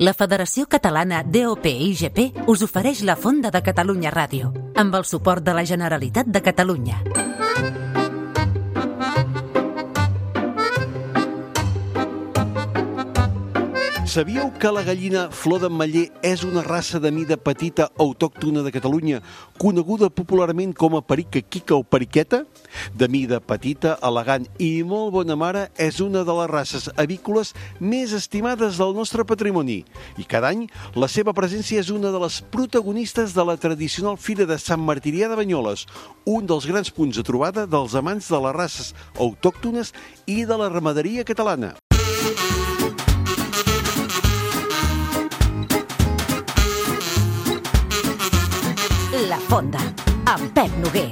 La Federació Catalana DOP-IGP us ofereix la Fonda de Catalunya Ràdio, amb el suport de la Generalitat de Catalunya. Sabíeu que la gallina flor d'ametller és una raça de mida petita autòctona de Catalunya, coneguda popularment com a perica quica o periqueta? De mida petita, elegant i molt bona mare, és una de les races avícoles més estimades del nostre patrimoni. I cada any, la seva presència és una de les protagonistes de la tradicional Fira de Sant Martirià de Banyoles, un dels grans punts de trobada dels amants de les races autòctones i de la ramaderia catalana. La Fonda, amb Pep Noguer.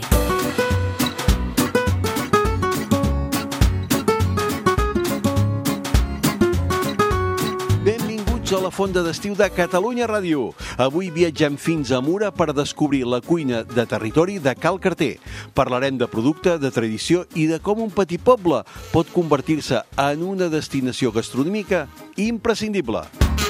Benvinguts a la Fonda d'estiu de Catalunya Ràdio. Avui viatgem fins a Mura per descobrir la cuina de territori de Cal Carter. Parlarem de producte, de tradició i de com un petit poble pot convertir-se en una destinació gastronòmica imprescindible.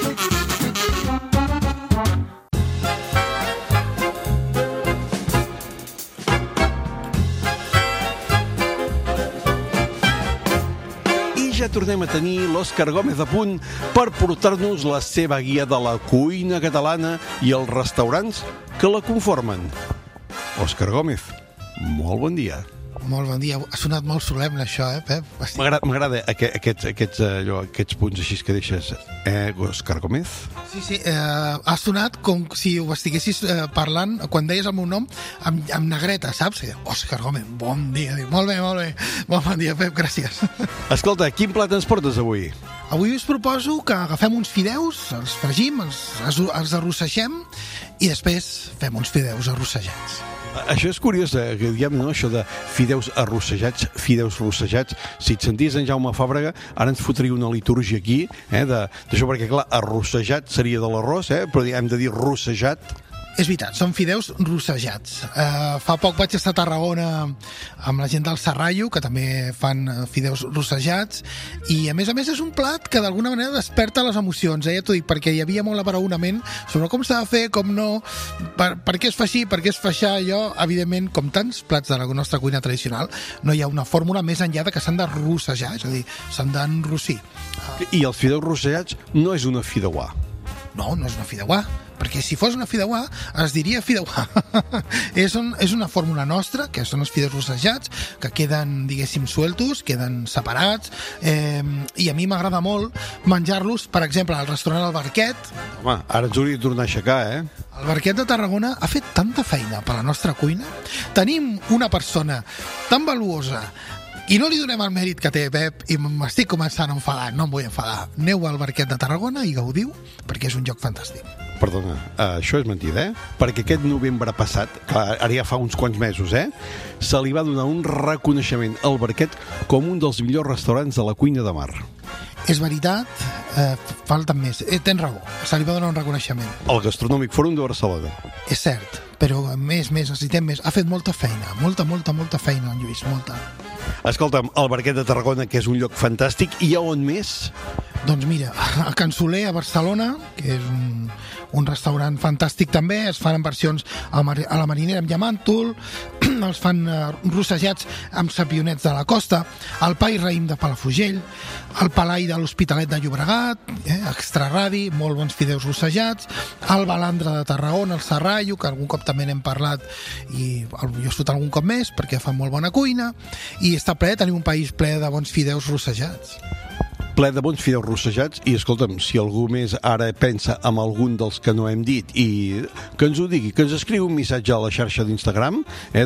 Ja tornem a tenir l'Òscar Gómez a punt per portar-nos la seva guia de la cuina catalana i els restaurants que la conformen. Òscar Gómez, molt bon dia. Molt bon dia. Ha sonat molt solemne, això, Pep? M'agrada aquests punts així que deixes. Òscar Gómez? Sí, ha sonat com si ho estiguessis parlant, quan deies el meu nom, amb negreta, saps? Òscar Gómez, bon dia. Molt bé. Bon dia, Pep, gràcies. Escolta, quin plat ens portes avui? Avui us proposo que agafem uns fideus, els fregim, els arrossegem i després fem uns fideus arrossegats. Això és curiós, que diguem, no? Això de fideus rossejats. Si et sentís en Jaume Fàbrega, ara ens fotria una litúrgia aquí, d'això, perquè clar, arrossejat seria de l'arròs, però hem de dir rossejat. És veritat, són fideus rossejats. Fa poc vaig estar a Tarragona amb la gent del Serrallo, que també fan fideus rossejats, i a més és un plat que d'alguna manera desperta les emocions, ja t'ho dic, perquè hi havia molt abraonament sobre com s'ha de fer, com no, per què es fa així, per què es fa això. Jo, evidentment, com tants plats de la nostra cuina tradicional, no hi ha una fórmula més enllà de que s'han de rossejar, és a dir, s'han d'enrossir. I els fideus rossejats no és una fideuà. No és una fideuà, perquè si fos una fideuà es diria fideuà. és una fórmula nostra, que són els fideus rossejats, que queden, diguéssim, sueltos, queden separats, i a mi m'agrada molt menjar-los, per exemple, al restaurant El Barquet. Home, ara ens hauria de tornar a aixecar, El Barquet de Tarragona ha fet tanta feina per la nostra cuina. Tenim una persona tan valuosa i no li donem el mèrit que té, Pep, i m'estic començant a enfadar. No em vull enfadar. Aneu al Barquet de Tarragona i gaudiu, perquè és un lloc fantàstic. Perdona, això és mentida, Perquè aquest novembre passat, clar, ara ja fa uns quants mesos, se li va donar un reconeixement al Barquet com un dels millors restaurants de la cuina de mar. És veritat, falten més. Tens raó, se li va donar un reconeixement. El Gastronòmic Fòrum de Barcelona. És cert, però més, necessitem més. Ha fet molta feina, molta feina, en Lluís, molta. Escolta'm, el Barquet de Tarragona, que és un lloc fantàstic, i a on més? Doncs mira, a Can Soler, a Barcelona, que és un restaurant fantàstic també, es fan en versions a la marinera amb llamàntol, els fan rossejats amb sapionets de la costa, el pa i raïm de Palafrugell, el palai de l'Hospitalet de Llobregat, extraradi, molt bons fideus rossejats, el balandre de Tarragona, el Serrallo, que algun cop també n'hem parlat i jo he estat algun cop més perquè fa molt bona cuina, i està ple, tenim un país ple de bons fideus rossejats. Ple de bons fideus rossejats, i escolta'm, si algú més ara pensa en algun dels que no hem dit i que ens ho digui, que ens escriu un missatge a la xarxa d'Instagram de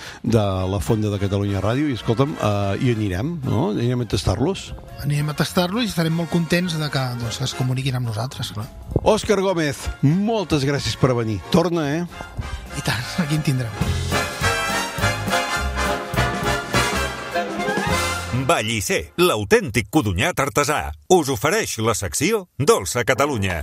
la Fonda de Catalunya Ràdio, i escolta'm, hi anirem, no? Anirem a tastar-los. Anirem a tastar-los i estarem molt contents de que es comuniquin amb nosaltres, clar. Òscar Gómez, moltes gràcies per venir. Torna, I tant, aquí en tindrem. Vallisser, l'autèntic codonyat artesà, us ofereix la secció Dolça Catalunya.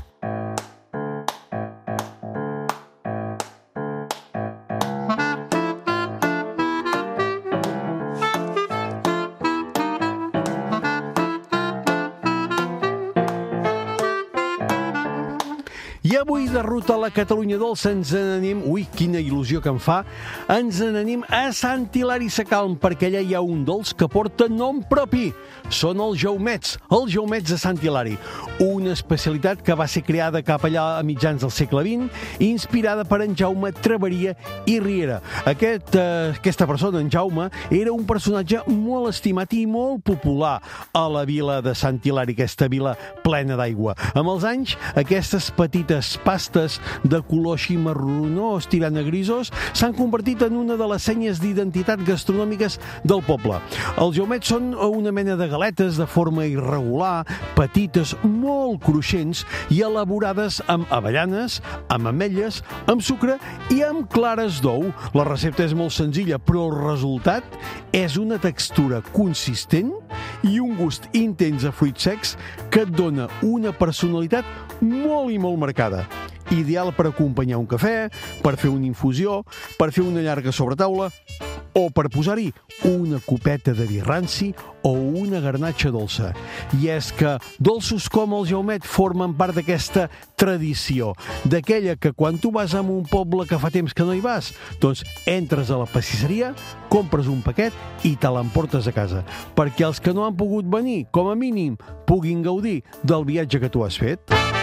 I avui de ruta a la Catalunya dolça ens n'anem... Ui, quina il·lusió que em fa! Ens n'anem a Sant Hilari Sacalm, perquè allà hi ha un dolç que porta nom propi. Són els jaumets de Sant Hilari. Una especialitat que va ser creada cap allà a mitjans del segle XX, inspirada per en Jaume Traveria i Riera. Aquesta persona, en Jaume, era un personatge molt estimat i molt popular a la vila de Sant Hilari, aquesta vila plena d'aigua. Amb els anys, aquestes petites pastes de color així marronós tirant a grisos s'han convertit en una de les senyes d'identitat gastronòmiques del poble. Els jaumets són una mena de galetes de forma irregular, petites, molt cruixents i elaborades amb avellanes, amb ametlles, amb sucre i amb clares d'ou. La recepta és molt senzilla, però el resultat és una textura consistent i un gust intens a fruits secs que et dona una personalitat molt i molt marcada. Ideal per acompanyar un cafè, per fer una infusió, per fer una llarga sobretaula o per posar-hi una copeta de vi ranci o una garnatxa dolça. I és que dolços com el jaumet formen part d'aquesta tradició, d'aquella que quan tu vas a un poble que fa temps que no hi vas, doncs entres a la pastisseria, compres un paquet i te l'emportes a casa, perquè els que no han pogut venir, com a mínim, puguin gaudir del viatge que tu has fet.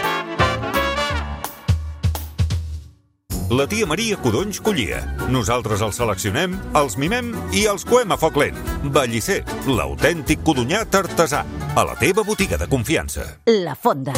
La tia Maria Codonys collia. Nosaltres els seleccionem, els mimem i els coem a foc lent. Bellicer, l'autèntic codonyat artesà. A la teva botiga de confiança. La Fonda.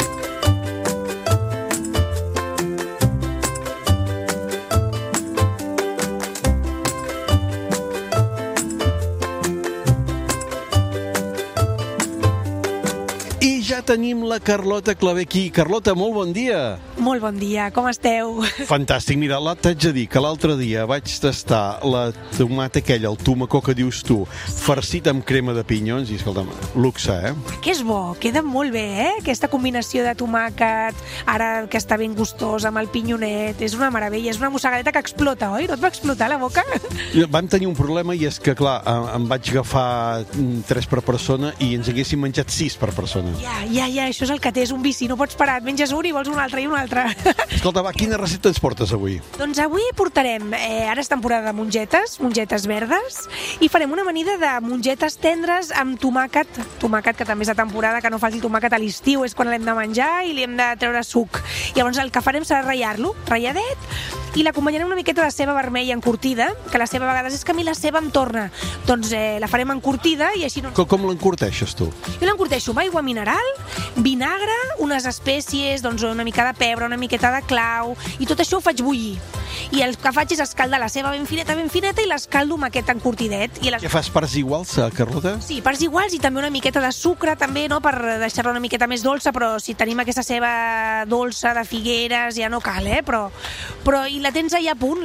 I ja tenim la Carlota Clavé aquí. Carlota, molt bon dia. Molt bon dia, com esteu? Fantàstic, mira, t'haig de dir que l'altre dia vaig tastar la tomata aquella, el tomacó que dius tu, farcit amb crema de pinyons i, escolta'm, luxe, Que és bo, queda molt bé, Aquesta combinació de tomàquet, ara que està ben gustós, amb el pinyonet, és una meravella, és una mossegadeta que explota, oi? No et va explotar la boca? Vam tenir un problema i és que, clar, em vaig agafar 3 per persona i ens haguéssim menjat 6 per persona. Ja, això és el que té, és un vici, no pots parar, et menges un i vols un altre i un altre. Escolta, va, quina recepta ens portes avui? Doncs avui portarem, ara és temporada de mongetes verdes, i farem una amanida de mongetes tendres amb tomàquet que també és de temporada, que no falti el tomàquet a l'estiu, és quan l'hem de menjar i li hem de treure suc. Llavors el que farem serà ratllar-lo, ratlladet, i l'acompanyarem una miqueta de ceba vermella encurtida, que la ceba a vegades és que a mi la ceba em torna. Doncs la farem encurtida i així no... Com l'encurteixes tu? Jo l'encurteixo amb aigua mineral, vinagre, unes espècies, doncs una mica de pebre, una miqueta de clau, i tot això ho faig bullir. I el que faig és escaldar la ceba ben fineta i l'escaldo amb aquest encurtidet. Què fas, parts iguals, Carlota? Sí, parts iguals i també una miqueta de sucre, també, no?, per deixar-la una miqueta més dolça, però si tenim aquesta ceba dolça de figueres ja no cal, Però i la tens allà a punt,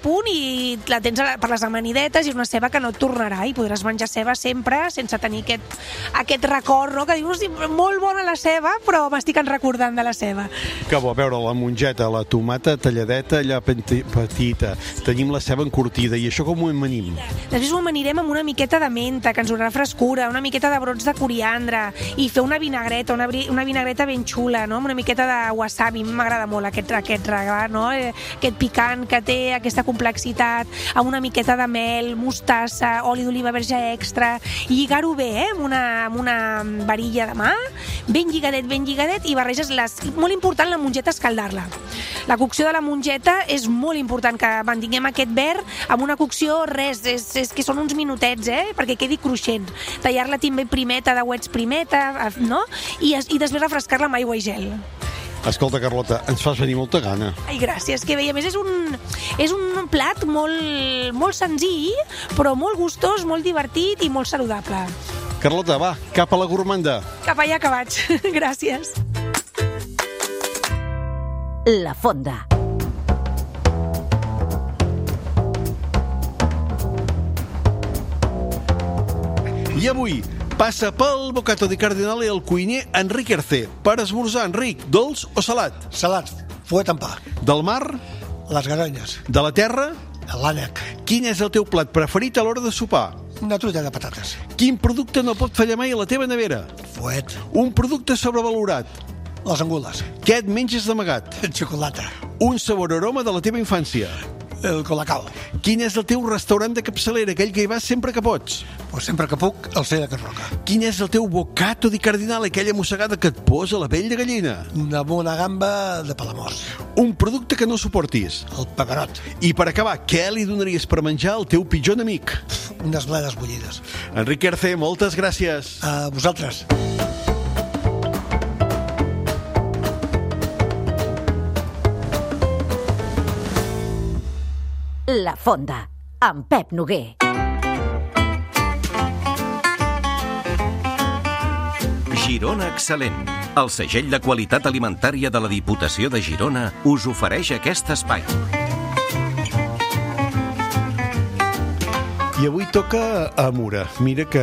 i la tens per les amanidetes, i és una ceba que no et tornarà, i podràs menjar ceba sempre sense tenir aquest record, no?, que dius, molt bona la ceba, però m'estic recordant de la ceba. Que bo, a veure, la mongeta, la tomata talladeta, allà petita, tenim la ceba encurtida, i això com ho amanim? Després ho amanirem amb una miqueta de menta, que ens donarà frescura, una miqueta de brots de coriandre, i fer una vinagreta ben xula, no?, amb una miqueta de wasabi. M'agrada molt aquest regal, no?, aquest picant que té, aquesta complexitat, amb una miqueta de mel, mostassa, oli d'oliva verge extra, i lligar-ho bé, amb una varilla de mà, ben lligadet, i barreges molt important la mongeta, escaldar-la. La cocció de la mongeta és molt important, que mantinguem aquest verd amb una cocció, és que són uns minutets, perquè quedi cruixent. Tallar-la també primeta, de uets primeta, no?, i després refrescar-la amb aigua i gel. Escolta, Carlota, ens fas venir molta gana. Ai, gràcies, que bé. A més, és un plat molt senzill, però molt gustós, molt divertit i molt saludable. Carlota, va, cap a la gormanda. Cap allà que vaig. Gràcies. La Fonda. I avui passa pel Bocato di Cardinale el cuiner Enric Ercé. Per esmorzar, Enric, dolç o salat? Salat, fuet amb pa. Del mar? Les garonyes. De la terra? L'ànec. Quin és el teu plat preferit a l'hora de sopar? Una truita de patates. Quin producte no pot fallar mai a la teva nevera? Fuet. Un producte sobrevalorat? Les angules. Què et menges d'amagat? Xocolata. Un sabor aroma de la teva infància. El colacao. Quin és el teu restaurant de capçalera, aquell que hi vas sempre que pots? Pues sempre que puc, el sé de Can Roca. Quin és el teu boccato di cardinale, aquella mossegada que et posa la pell de gallina? Una bona gamba de Palamós. Un producte que no suportis. El peperot. I per acabar, què li donaries per menjar al teu pitjor enemic? Unes bledes bullides. Enric Erce, moltes gràcies. A vosaltres. La Fonda, amb Pep Noguer. Girona Excel·lent. El segell de qualitat alimentària de la Diputació de Girona us ofereix aquest espai. I avui toca a Mura. Mira que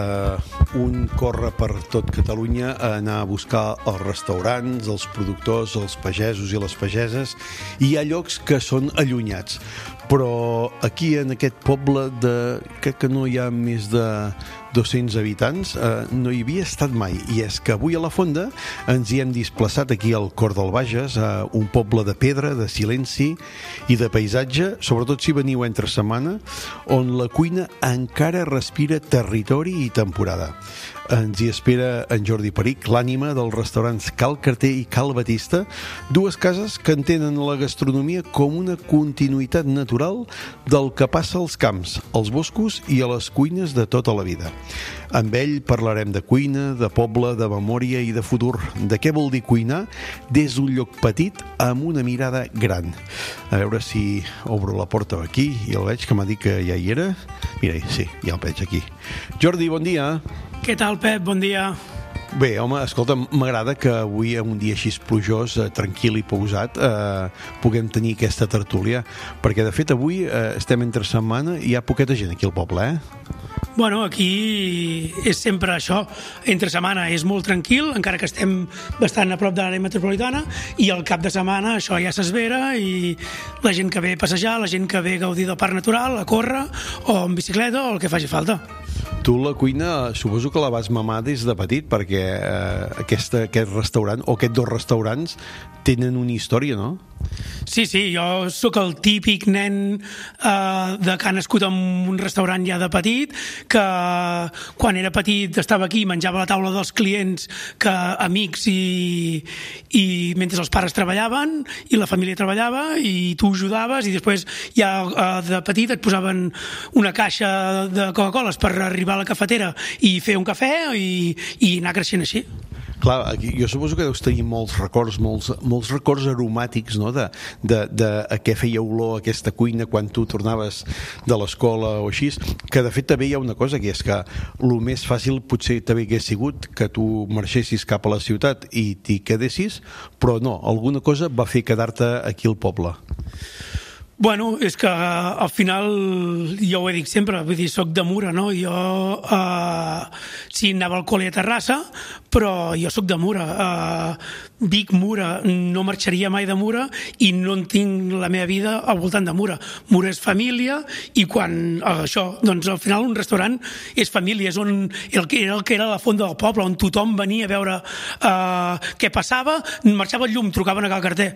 un corre per tot Catalunya a anar a buscar els restaurants, els productors, els pagesos i les pageses, i hi ha llocs que són allunyats. Però aquí, en aquest poble crec que no hi ha més de 200 habitants, no hi havia estat mai. I és que avui a la Fonda ens hi hem desplaçat aquí al Cor del Bages, a un poble de pedra, de silenci i de paisatge, sobretot si veniu entre setmana, on la cuina encara respira territori i temporada. Ens hi espera en Jordi Perich, l'ànima dels restaurants Cal Carter i Cal Batista, dues cases que entenen la gastronomia com una continuïtat natural del que passa als camps, als boscos i a les cuines de tota la vida. Amb ell parlarem de cuina, de poble, de memòria i de futur. De què vol dir cuinar des d'un lloc petit amb una mirada gran. A veure si obro la porta aquí i el veig, que m'ha dit que ja hi era. Mira, sí, ja el veig aquí. Jordi, bon dia. Què tal, Pep? Bon dia. Bé, home, escolta, m'agrada que avui, en un dia així plujós, tranquil i pausat, puguem tenir aquesta tertúlia, perquè, de fet, avui estem entre setmana i hi ha poqueta gent aquí al poble, Bueno, aquí és sempre això. Entre setmana és molt tranquil, encara que estem bastant a prop de l'àrea metropolitana, i al cap de setmana això ja s'esvera i la gent que ve a passejar, la gent que ve a gaudir del parc natural, a córrer, o en bicicleta, o el que faci falta. Tu la cuina suposo que la vas mamar des de petit, perquè aquest restaurant, o aquests dos restaurants, tenen una història, no? Sí, jo sóc el típic nen que ha nascut en un restaurant ja de petit, que quan era petit estava aquí, menjava a la taula dels clients, que amics i mentre els pares treballaven i la família treballava i tu ajudaves, i després ja de petit et posaven una caixa de Coca-Coles per arribar a la cafetera i fer un cafè i anar creixent així. Clar, jo suposo que deus tenir molts records aromàtics, no?, de què feia olor aquesta cuina quan tu tornaves de l'escola o així, que de fet també hi ha una cosa, que és que el més fàcil potser també hagués sigut que tu marxessis cap a la ciutat i t'hi quedessis, però no, alguna cosa va fer quedar-te aquí al poble. Bueno, és que al final, jo ho he dit sempre, vull dir, soc de Mura, no? Jo sí, anava al col·le a Terrassa, però jo soc de Mura. Vic, Mura, no marxaria mai de Mura i no en tinc la meva vida al voltant de Mura. Mura és família i quan això, doncs al final un restaurant és família, és el que era la fonda del poble, on tothom venia a veure què passava, marxava el llum, trucaven a Cal Carter,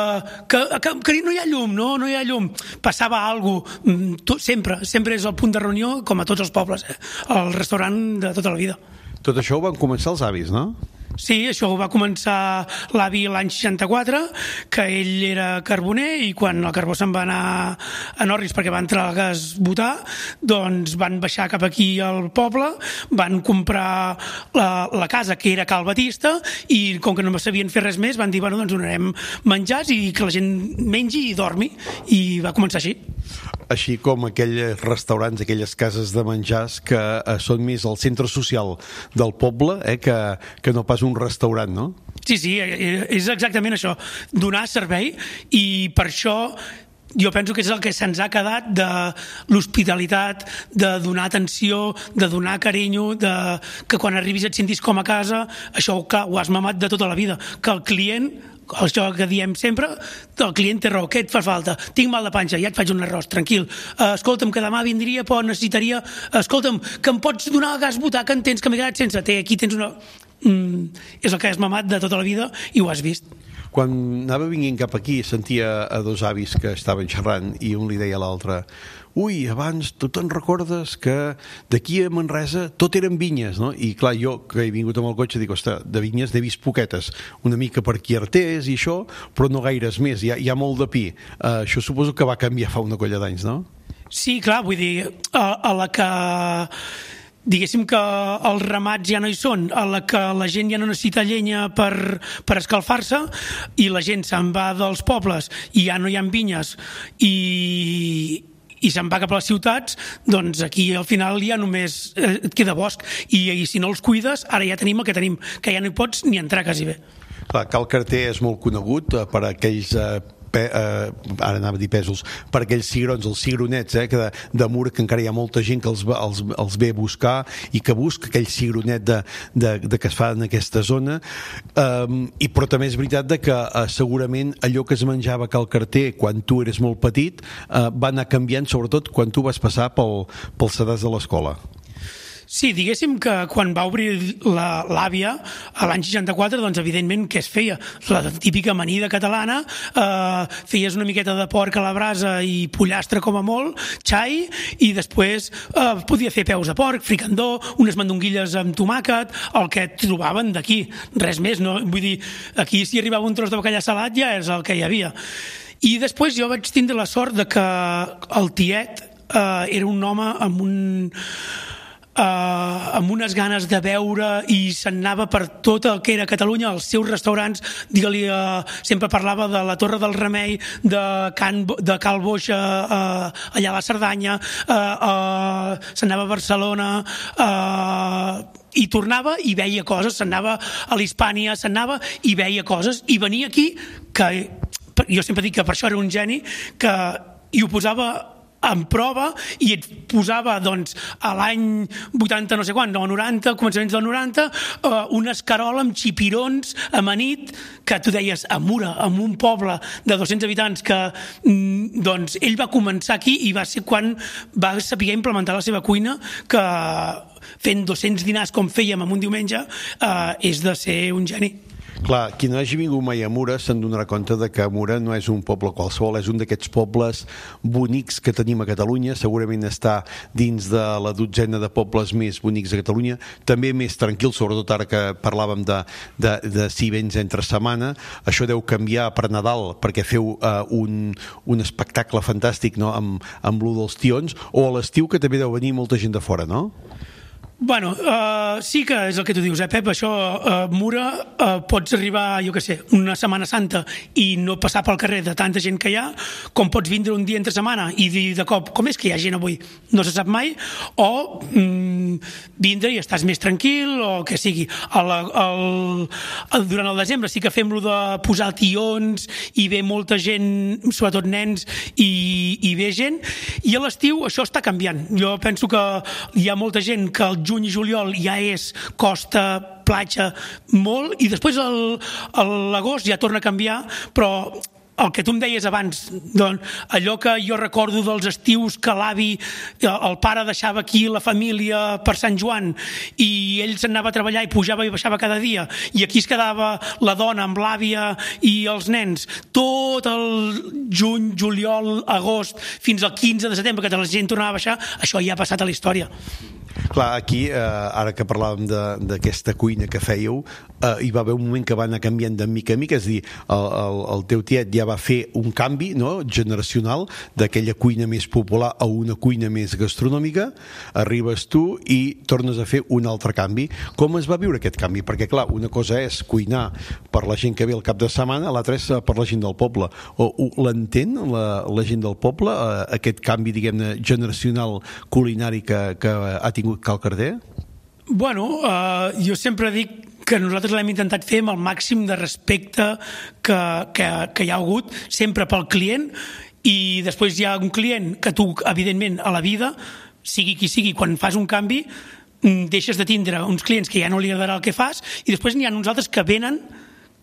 que no hi ha llum, no hi ha llum, passava alguna cosa, sempre és el punt de reunió, com a tots els pobles, el restaurant de tota la vida. Tot això ho van començar els avis, no? Sí, això ho va començar l'avi l'any 64, que ell era carboner, i quan el carbó se'n va anar a Norris perquè va entrar el gas botar, doncs van baixar cap aquí al poble, van comprar la casa que era Cal Batista, i com que no sabien fer res més van dir, bueno, doncs donarem menjars i que la gent mengi i dormi, i va començar així. Així com aquells restaurants, aquelles cases de menjars que són més el centre social del poble, que no pas un restaurant, no? Sí, és exactament això, donar servei, i per això jo penso que és el que se'ns ha quedat de l'hospitalitat, de donar atenció, de donar carinyo, que quan arribis et sentis com a casa. Això, clar, ho has mamat de tota la vida, que el client, això que diem sempre, el client té raó, què et fa falta? Tinc mal de panxa, ja et faig un arròs, tranquil. Escolta'm, que demà vindria, però necessitaria... Escolta'm, que em pots donar gas botar, que en tens, que m'he quedat sense. Aquí tens una... és el que has mamat de tota la vida i ho has vist. Quan anava vinguent cap aquí sentia a dos avis que estaven xerrant i un li deia a l'altre: ui, abans tu te'n recordes que d'aquí a Manresa tot eren vinyes, no? I clar, jo que he vingut amb el cotxe dic, ostres, de vinyes n'he vist poquetes, una mica per aquí Artés i això, però no gaires més, hi ha molt de pi. Això suposo que va canviar fa una colla d'anys, no? Sí, clar, vull dir, a la que diguéssim que els ramats ja no hi són, a la que la gent ja no necessita llenya per escalfar-se i la gent se'n va dels pobles i ja no hi ha vinyes i se'n va cap a les ciutats, doncs aquí al final ja només et queda bosc i si no els cuides, ara ja tenim el que tenim, que ja no hi pots ni entrar quasi bé. Clar, Cal Carter és molt conegut per aquells ara anava a dir pèsols, per aquells cigrons, els cigronets, que de Mur, que encara hi ha molta gent que els ve a buscar i que busca aquell cigronet que es fa en aquesta zona, però també és veritat que segurament allò que es menjava a Cal Carter quan tu eres molt petit va anar canviant, sobretot quan tu vas passar pels sedars de l'escola. Sí, diguéssim que quan va obrir l'àvia a l'any 64, doncs evidentment què es feia? La típica amanida catalana, feies una miqueta de porc a la brasa i pollastre com a molt, xai, i després podia fer peus de porc, fricandó, unes mandonguilles amb tomàquet, el que trobaven d'aquí, res més, no? Vull dir, aquí si arribava un tros de bacallà salat ja és el que hi havia. I després jo vaig tindre la sort de que el tiet era un home amb unes ganes de veure i se'n anava per tot el que era Catalunya, els seus restaurants, digue-li, sempre parlava de la Torre del Remei, de Cal Boix allà a la Cerdanya, se'n anava a Barcelona i tornava i veia coses, se'n anava a l'Hispània, se'n anava i veia coses, i venia aquí, que jo sempre dic que per això era un geni, que hi ho posava en prova i et posava doncs a l'any 80 no sé quan, no, 90, començaments del 90, una escarola amb xipirons amanit, que tu deies a Mura, en un poble de 200 habitants, que doncs ell va començar aquí i va ser quan va saber implementar la seva cuina, que fent 200 dinars com fèiem en un diumenge és de ser un geni. Clar, qui no hagi vingut mai a Mura se'n donarà compte que Mura no és un poble qualsevol, és un d'aquests pobles bonics que tenim a Catalunya, segurament està dins de la dotzena de pobles més bonics de Catalunya, també més tranquil, sobretot ara que parlàvem de si vens entre setmana. Això deu canviar per Nadal, perquè feu un espectacle fantàstic, no? amb lo dels tions, o a l'estiu, que també deu venir molta gent de fora, no? Bueno, sí que és el que tu dius, Pep, això, Mura, pots arribar, jo què sé, una Setmana Santa i no passar pel carrer de tanta gent que hi ha, com pots vindre un dia entre setmana i dir de cop, com és que hi ha gent avui? No se sap mai, o vindre i estàs més tranquil, o que sigui. Durant el desembre sí que fem lo de posar tions i ve molta gent, sobretot nens, i ve gent, i a l'estiu això està canviant. Jo penso que hi ha molta gent que el juny i juliol ja és costa, platja, molt, i després l'agost ja torna a canviar, però el que tu em deies abans, doncs, allò que jo recordo dels estius que l'avi, el pare deixava aquí la família per Sant Joan i ell s'anava a treballar i pujava i baixava cada dia, i aquí es quedava la dona amb l'àvia i els nens tot el juny, juliol, agost, fins al 15 de setembre, que la gent tornava a baixar, això ja ha passat a la història. Clar, aquí, ara que parlàvem d'aquesta cuina que fèieu, hi va haver un moment que va anar canviant de mica en mica, és a dir, el teu tiet ja va fer un canvi, no?, generacional, d'aquella cuina més popular a una cuina més gastronòmica, arribes tu i tornes a fer un altre canvi. Com es va viure aquest canvi? Perquè, clar, una cosa és cuinar per la gent que ve al cap de setmana, l'altra és per la gent del poble. L'entén la gent del poble, aquest canvi, diguem-ne, generacional culinari que ha tingut Cal Carter? Bueno, jo sempre dic que nosaltres l'hem intentat fer amb el màxim de respecte que hi ha hagut, sempre pel client, i després hi ha un client que tu, evidentment, a la vida, sigui qui sigui, quan fas un canvi, deixes de tindre uns clients que ja no li agradarà el que fas, i després n'hi ha uns altres que venen que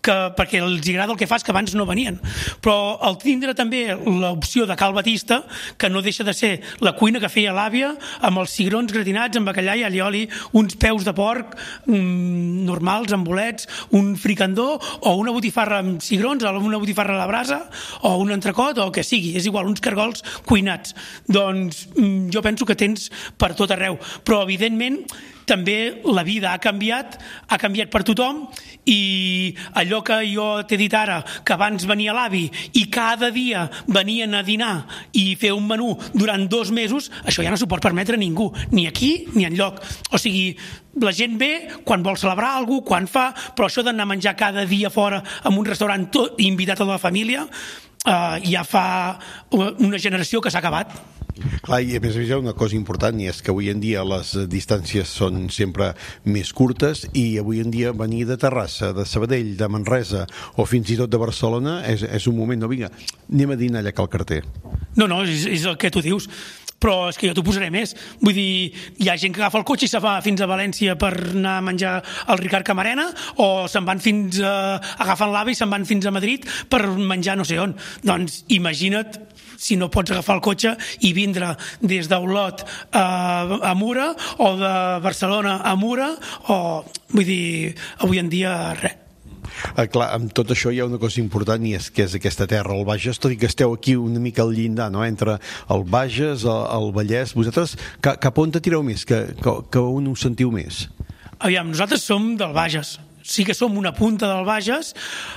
perquè els agrada el que fas, que abans no venien. Però al tindre també l'opció de Cal Batista, que no deixa de ser la cuina que feia l'àvia, amb els cigrons gratinats, amb bacallà i allioli, uns peus de porc normals, amb bolets, un fricandó o una botifarra amb cigrons, o una botifarra a la brasa, o un entrecot, o el que sigui, és igual, uns cargols cuinats. Doncs jo penso que tens per tot arreu, però evidentment també la vida ha canviat per tothom, i allò que jo t'he dit ara, que abans venia l'avi i cada dia venien a dinar i fer un menú durant 2 mesos, això ja no s'ho pot permetre ningú, ni aquí ni enlloc. O sigui, la gent ve quan vol celebrar alguna cosa, quan fa, però això d'anar a menjar cada dia fora en un restaurant invitat a la família, ja fa una generació que s'ha acabat. Clar, i a més hi ha una cosa important, i és que avui en dia les distàncies són sempre més curtes, i avui en dia venir de Terrassa, de Sabadell, de Manresa o fins i tot de Barcelona és un moment, no, vinga, anem a dinar allà a Cal Carter. No, és el que tu dius, però és que jo t'ho posaré més. Vull dir, hi ha gent que agafa el cotxe i se va fins a València per anar a menjar al Ricard Camarena, o se'n van agafen l'AVE i se'n van fins a Madrid per menjar no sé on. Doncs imagina't si no pots agafar el cotxe i vindre des d'Olot a Mura, o de Barcelona a Mura, o vull dir, avui en dia res. Clar, amb tot això hi ha una cosa important, i és que és aquesta terra, el Bages, tot i que esteu aquí una mica al llindar, no? Entre el Bages, el Vallès. Vosaltres cap on te tireu més? Que on us sentiu més? Aviam, nosaltres som del Bages, sí que som una punta del Bages,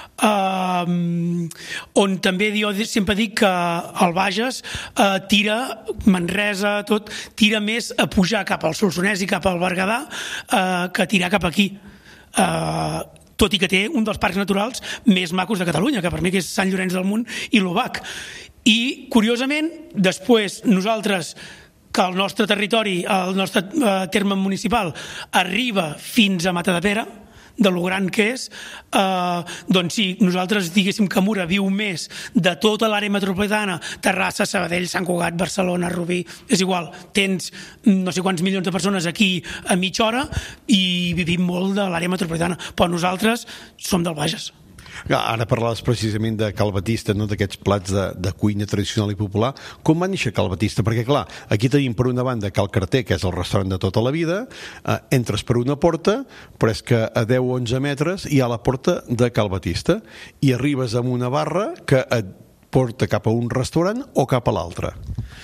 on també jo sempre dic que el Bages tira, Manresa, tot, tira més a pujar cap al Solsonès i cap al Berguedà que tirar cap aquí. Tot i que té un dels parcs naturals més macos de Catalunya, que per mi que és Sant Llorenç del Munt i l'Obac. I, curiosament, després nosaltres, que el nostre territori, el nostre terme municipal, arriba fins a Matadepera, de lo gran que és, doncs sí, nosaltres diguéssim que Mura viu més de tota l'àrea metropolitana, Terrassa, Sabadell, Sant Cugat, Barcelona, Rubí, és igual, tens no sé quants milions de persones aquí a mitja hora i vivim molt de l'àrea metropolitana, però nosaltres som del Bages. Ara parlaves precisament de Cal Batista, no? D'aquests plats de cuina tradicional i popular. Com va néixer Cal Batista? Perquè clar, aquí tenim per una banda Cal Carter, que és el restaurant de tota la vida, entres per una porta, però és que a 10-11 metres hi ha la porta de Cal Batista i arribes amb una barra que et porta cap a un restaurant o cap a l'altre.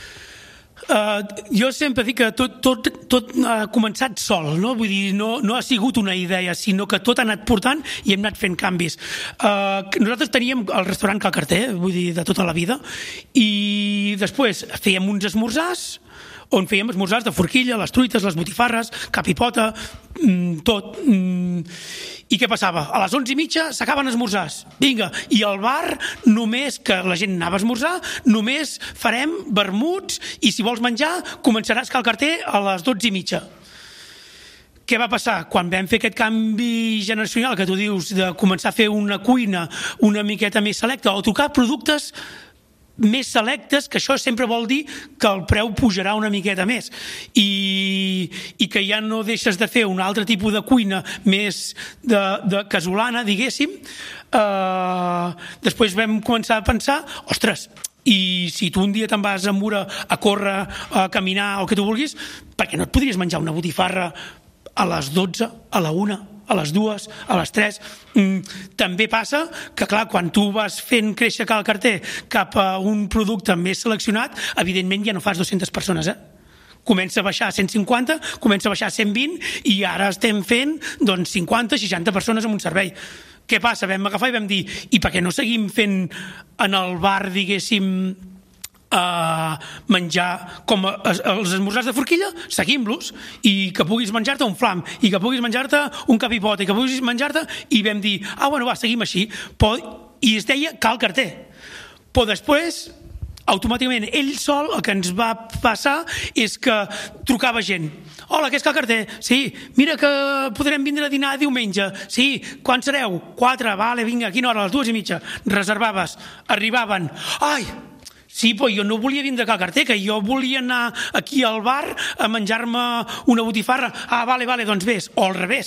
Jo sempre dic que tot ha començat sol, no? Vull dir, no ha sigut una idea, sinó que tot ha anat portant i hem anat fent canvis. Nosaltres teníem el restaurant Cal Carter, vull dir, de tota la vida, i després fèiem uns esmorzars, on fèiem esmorzars de forquilla, les truites, les botifarres, capipota, tot. I què passava? A les 11:30 s'acaben esmorzars. Vinga, i al bar, només que la gent anava a esmorzar, només farem vermuts, i si vols menjar, començaràs Cal Carter a les 12:30. Què va passar? Quan vam fer aquest canvi generacional que tu dius, de començar a fer una cuina una miqueta més selecta, o tocar productes més selectes, que això sempre vol dir que el preu pujarà una miqueta més, i que ja no deixes de fer un altre tipus de cuina més de casolana, diguéssim. Després vam començar a pensar, ostres, i si tu un dia te'n vas a Mura a córrer, a caminar, o que tu vulguis, per què no et podries menjar una botifarra a les 12, a la 1, a les 2, a les 3. També passa que, clar, quan tu vas fent créixer Cal Carter cap a un producte més seleccionat, evidentment ja no fas 200 persones, Comença a baixar a 150, comença a baixar a 120, i ara estem fent 50, 60 persones en un servei. Què passa? Vam agafar i vam dir, i per què no seguim fent en el bar, diguéssim, menjar com els esmorzars de forquilla, seguim-los, i que puguis menjar-te un flam, i que puguis menjar-te un capipot, i que puguis menjar-te, i vam dir, seguim així, i es deia Cal Carter. Però després, automàticament, ell sol, el que ens va passar és que trucava gent. Hola, què és Cal Carter? Sí, mira que podrem vindre a dinar diumenge. Sí, quan sereu? 4, vale, vinga, a quina hora? A les 2:30. Reservaves, arribaven. Ai, sí, però jo no volia vindre a Cal Carter, que jo volia anar aquí al bar a menjar-me una botifarra. Vale, doncs vés. O al revés.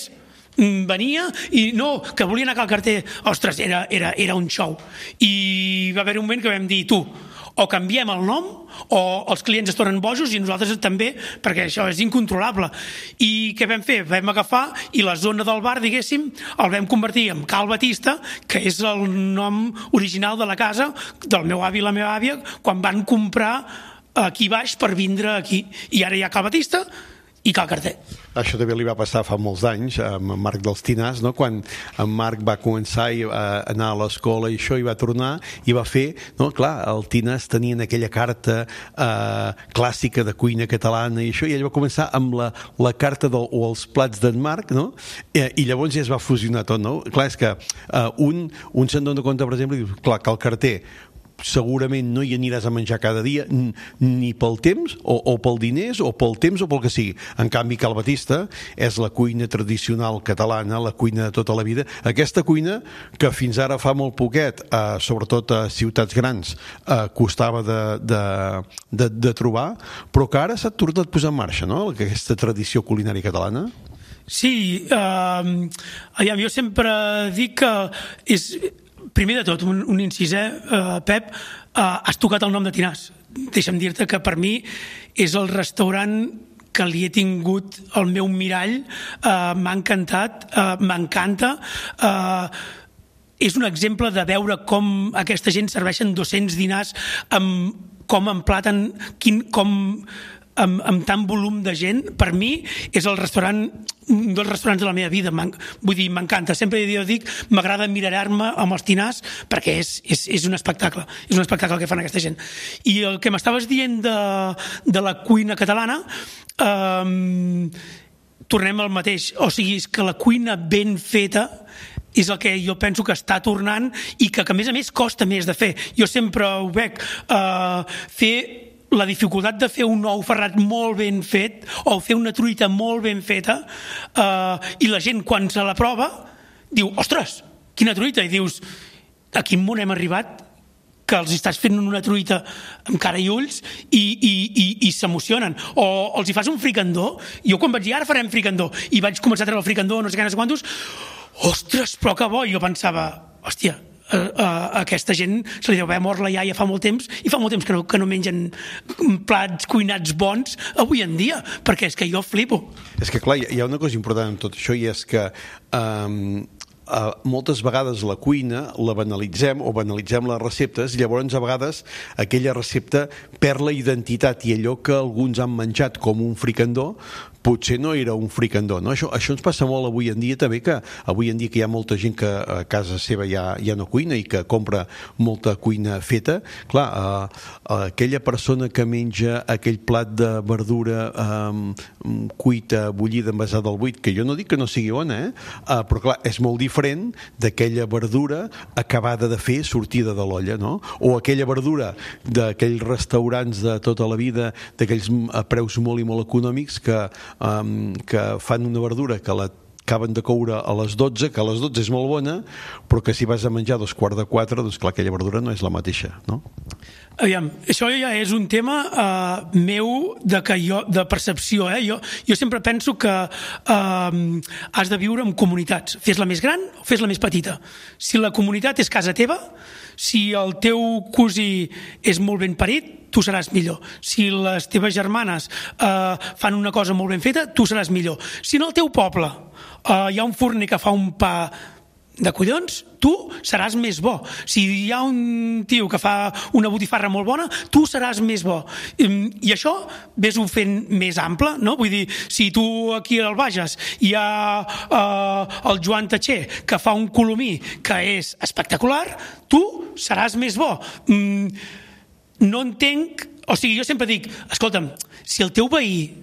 venia i no, que volia anar a Cal Carter. Ostres, era un show. I va haver un moment que vam dir, tu, o canviem el nom o els clients es tornen bojos i nosaltres també, perquè això és incontrolable. I què vam fer? Vam agafar i la zona del bar, diguéssim, el vam convertir en Cal Batista, que és el nom original de la casa del meu avi i la meva àvia quan van comprar aquí baix per vindre aquí. I ara hi ha Cal Batista i Cal Carter. Això també li va passar fa molts anys amb en Marc dels Tinars, no? Quan en Marc va començar a anar a l'escola i això, i va tornar i va fer, no? Clar, el Tinars tenien aquella carta clàssica de cuina catalana i això, i ell va començar amb la carta o els plats d'en Marc, no? I llavors ja es va fusionar tot, no? Clar, és que un se'n dona compte, per exemple, i diu, clar, Cal Carter segurament no hi aniràs a menjar cada dia ni pel temps o pel diners o pel temps o pel que sigui. En canvi, Cal Batista és la cuina tradicional catalana, la cuina de tota la vida. Aquesta cuina que fins ara fa molt poquet, sobretot a ciutats grans, costava de trobar, però que ara s'ha tornat a posar en marxa, no? Aquesta tradició culinària catalana. Sí, jo sempre dic que és... Primer de tot, un incís, Pep, has tocat el nom de Tinars. Deixa'm dir-te que per mi és el restaurant que li he tingut el meu mirall, m'ha encantat, m'encanta, és un exemple de veure com aquesta gent serveixen 200 dinars, com emplaten, amb tant volum de gent. Per mi és el restaurant, un dels restaurants de la meva vida. Vull dir, m'encanta. Sempre dic, m'agrada mirar-me amb els Tinars perquè és un espectacle. És un espectacle que fan aquesta gent. I el que m'estaves dient de la cuina catalana, tornem al mateix. O sigui, és que la cuina ben feta és el que jo penso que està tornant i que a més costa més de fer. Jo sempre ho veig. Fer la dificultat de fer un ou ferrat molt ben fet o fer una truita molt ben feta, i la gent quan se la prova diu, ostres, quina truita, i dius, a quin món hem arribat que els estàs fent una truita amb cara i ulls i s'emocionen. O els hi fas un fricandó. Jo quan vaig dir, ara farem fricandó, i vaig començar a treure el fricandó, no sé què, no sé quantos, ostres, però que bo. I jo pensava, hòstia, aquesta gent se li deu haver mort la iaia fa molt temps i fa molt temps que no mengen plats cuinats bons avui en dia, perquè és que jo flipo. És que clar, hi ha una cosa important en tot això, i és que moltes vegades la cuina la banalitzem o banalitzem les receptes, i llavors a vegades aquella recepta perd la identitat i allò que alguns han menjat com un fricandó potser no era un fricandó, no? Això ens passa molt avui en dia també, que avui en dia que hi ha molta gent que a casa seva ja no cuina i que compra molta cuina feta. Clar, aquella persona que menja aquell plat de verdura cuita, bullida, envasada al buit, que jo no dic que no sigui bona, però clar, és molt diferent d'aquella verdura acabada de fer, sortida de l'olla, no? O aquella verdura d'aquells restaurants de tota la vida, d'aquells preus molt i molt econòmics que fan una verdura que acaben de coure a les 12, que a les 12 és molt bona, però que si vas a menjar a 3:45, doncs clar, aquella verdura no és la mateixa, no? Aviam, això ja és un tema meu de percepció. Jo sempre penso que has de viure en comunitats. Fes-la més gran o fes-la més petita. Si la comunitat és casa teva, si el teu cosí és molt ben parit, tu seràs millor. Si les teves germanes fan una cosa molt ben feta, tu seràs millor. Si en el teu poble hi ha un forner que fa un pa de collons, tu seràs més bo. Si hi ha un tio que fa una botifarra molt bona, tu seràs més bo. I això ves-ho fent més ample, no? Vull dir, si tu aquí al Bages hi ha el Joan Tatxer que fa un colomí que és espectacular, tu seràs més bo. No entenc... O sigui, jo sempre dic, escolta'm, si el teu veí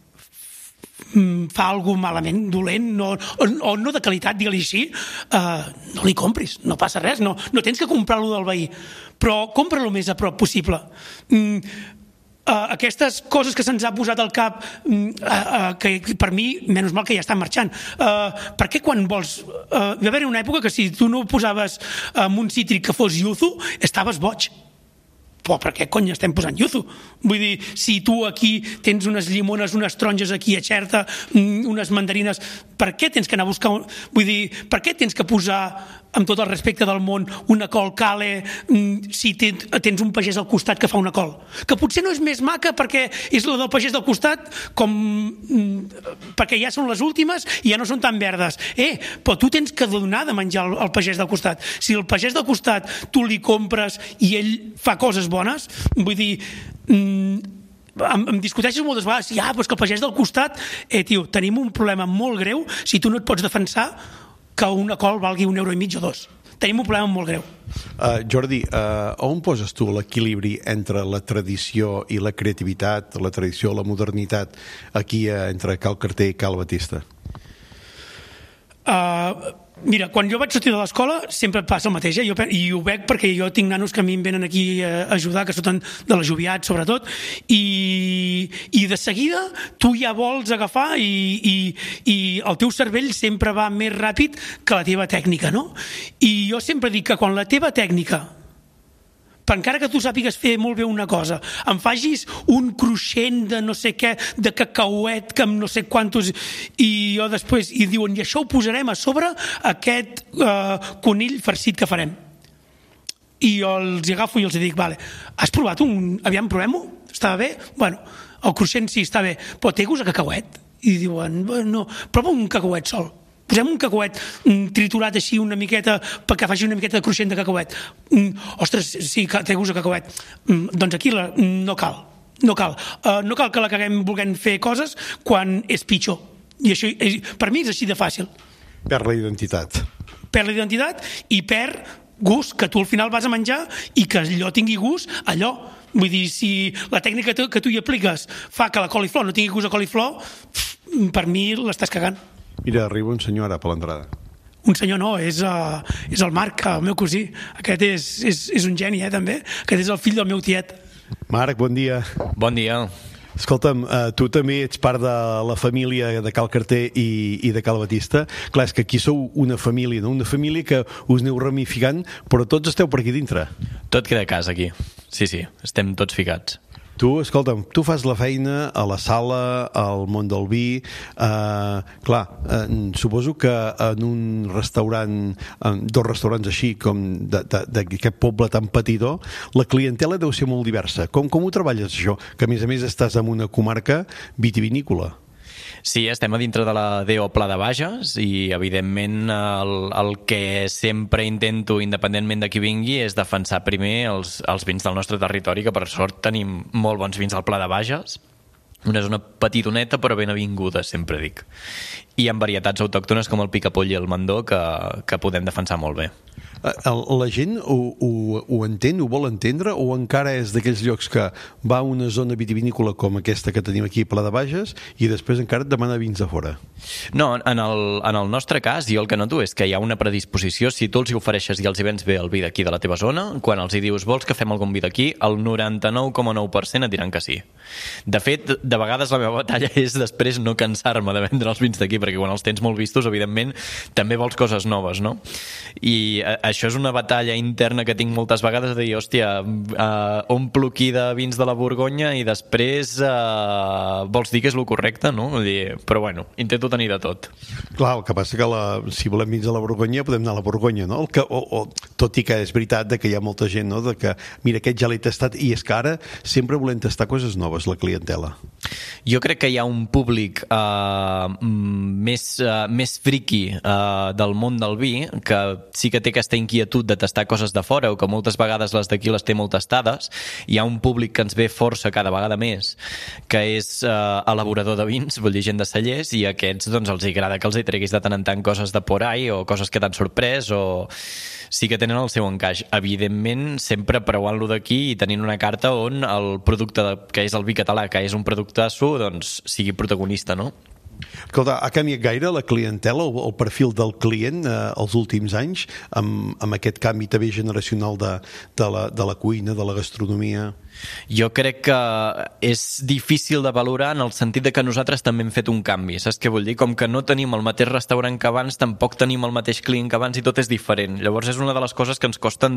fa alguna malament, dolent, o no de qualitat, digue-li així, no li compris, no passa res, no tens que comprar-lo del veí, però compra-lo més a prop possible. Aquestes coses que se'ns ha posat al cap, que per mi, menys mal que ja estan marxant, perquè quan vols... Va haver una època que si tu no posaves en un cítric que fos yuzu, estaves boig. però per què cony estem posant yuzu? Vull dir, si tu aquí tens unes llimones, unes taronges aquí a Xerta, unes mandarines, per què tens que anar a buscar... Vull dir, per què tens que posar, amb tot el respecte del món, una col cale si tens un pagès al costat que fa una col? Que potser no és més maca perquè és la del pagès del costat, perquè ja són les últimes i ja no són tan verdes. Però tu tens que donar de menjar al pagès del costat. Si el pagès del costat tu li compres i ell fa coses bones, vull dir, em discuteixes moltes vegades, però és que el pagès del costat, tio, tenim un problema molt greu si tu no et pots defensar que una col valgui €1,50 o $2. Tenim un problema molt greu. Jordi, on poses tu l'equilibri entre la tradició i la creativitat, la tradició i la modernitat aquí entre Cal Carter i Cal Batista? Mira, quan jo vaig sortir de l'escola sempre passa el mateix, i ho veig perquè jo tinc nanos que a mi em venen aquí a ajudar, que surten de la Joviat sobretot, i de seguida tu ja vols agafar i el teu cervell sempre va més ràpid que la teva tècnica, no? I jo sempre dic que quan la teva tècnica, per encara que tu sàpigues fer molt bé una cosa, em facis un cruixent de no sé què, de cacauet, que amb no sé quantos, i jo després, i diuen, i això ho posarem a sobre aquest conill farcit que farem. I jo els agafo i els dic, vale, has provat aviam, provem-ho? Estava bé? Bueno, el cruixent sí, està bé, però té gust a cacauet? I diuen, no, prova un cacauet sol. Posem un cacauet triturat així una miqueta perquè faci una miqueta de cruixent de cacauet. Ostres, sí, té gust a cacauet. Doncs aquí no cal. No cal que l'acabem volent fer coses quan és pitjor. I això, per mi, és així de fàcil. Perd la identitat. Perd la identitat i perd gust, que tu al final vas a menjar i que allò tingui gust, allò. Vull dir, si la tècnica que tu hi apliques fa que la coliflor no tingui gust a coliflor, per mi l'estàs cagant. Mira, arriba un senyor ara per l'entrada. Un senyor no, és el Marc, el meu cosí. Aquest és un geni, també. Aquest és el fill del meu tiet. Marc, bon dia. Bon dia. Escolta'm, tu també ets part de la família de Cal Carter i de Cal Batista. Clar, és que aquí sou una família, no? Una família que us aneu ramificant, però tots esteu per aquí dintre. Tot queda a casa aquí. Sí, estem tots ficats. Tu, escolta'm, tu fas la feina a la sala, al món del vi. Suposo que en un restaurant, dos restaurants així com d'aquest poble tan petitó, la clientela deu ser molt diversa. Com ho treballes, això? Que a més estàs en una comarca vitivinícola. Sí, estem a dintre de la DO Pla de Bages i, evidentment, el que sempre intento, independentment de qui vingui, és defensar primer els vins del nostre territori, que per sort tenim molt bons vins al Pla de Bages. Una zona petitoneta però ben avinguda, sempre dic. I amb varietats autòctones com el picapoll i el mandó que podem defensar molt bé. La gent ho entén, ho vol entendre, o encara és d'aquells llocs que va a una zona vitivinícola com aquesta que tenim aquí a Pla de Bages i després encara et demana vins de fora? No, en el nostre cas, jo el que noto és que hi ha una predisposició. Si tu els hi ofereixes i els hi vens bé el vi d'aquí de la teva zona, quan els hi dius vols que fem algun vi d'aquí, el 99,9% et diran que sí. De fet, de vegades la meva batalla és després no cansar-me de vendre els vins d'aquí, perquè quan els tens molt vistos, evidentment, també vols coses noves, no? I això és una batalla interna que tinc moltes vegades de dir, hòstia, omplo aquí de vins de la Borgonya i després vols dir que és el correcte, no? Però bueno, intento tenir de tot. Clar, el que passa que si volem vins de la Borgonya podem anar a la Borgonya, no? Tot i que és veritat que hi ha molta gent, no? De que, mira, aquest ja l'he tastat, i és que ara sempre volem tastar coses noves, la clientela. Jo crec que hi ha un públic més friqui del món del vi, que sí que té aquesta inquietud de tastar coses de fora, o que moltes vegades les d'aquí les té molt tastades. Hi ha un públic que ens ve força cada vegada més, que és elaborador de vins, vull dir, gent de cellers, i a aquests doncs els agrada que els hi treguis de tant en tant coses de por ahí o coses que t'han sorprès, o sí que tenen el seu encaix. Evidentment, sempre preuant-lo d'aquí i tenint una carta on el producte que és el vi català, que és un productasso, doncs sigui protagonista, no? Escolta, ha canviat gaire la clientela o el perfil del client els últims anys amb aquest canvi també generacional de la cuina, de la gastronomia? Jo crec que és difícil de valorar en el sentit de que nosaltres també hem fet un canvi, saps què vull dir? Com que no tenim el mateix restaurant que abans, tampoc tenim el mateix client que abans i tot és diferent. Llavors és una de les coses que ens costen